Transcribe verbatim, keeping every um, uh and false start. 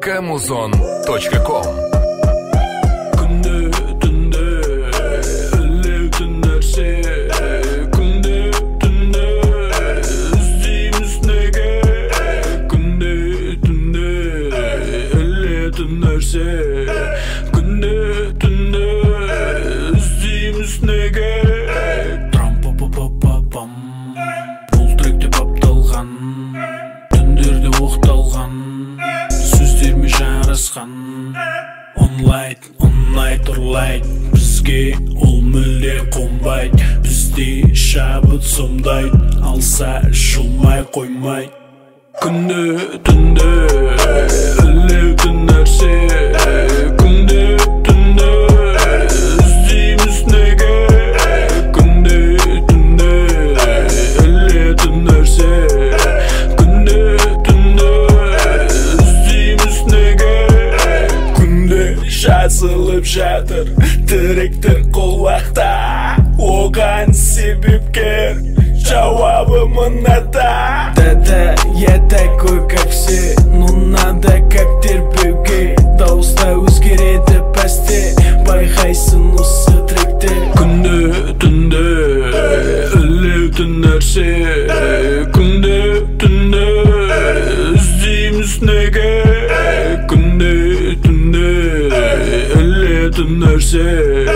точка музон точка ком. Күнде түнде іздейміз неге Трам-па-па-па-пам Бұл тректе бапталған Түндерде оқталған Сөздерме жарасқан Онлайт, онлайт, орлайт Бізге ол мүлде қонбайт Бізде шабыт сомдайт Алса жылмай қоймайт Күнде түнде ілеуді нәрсе Күнде түнде іздейміз неге Күнде түнде ілеуді нәрсе Күнде түнде іздейміз неге Күнде жазылып жатыр Тіректер қолуақта Оған себепкер Жауабы мынада Да-да, я такой, как все Но надо как терпеуге Дауыста өзгереді пәсте Байқайсың осы тректе Күнде түнде ілеуді нәрсе Күнде түнде іздейміз неге Күнде түнде ілеуді нәрсе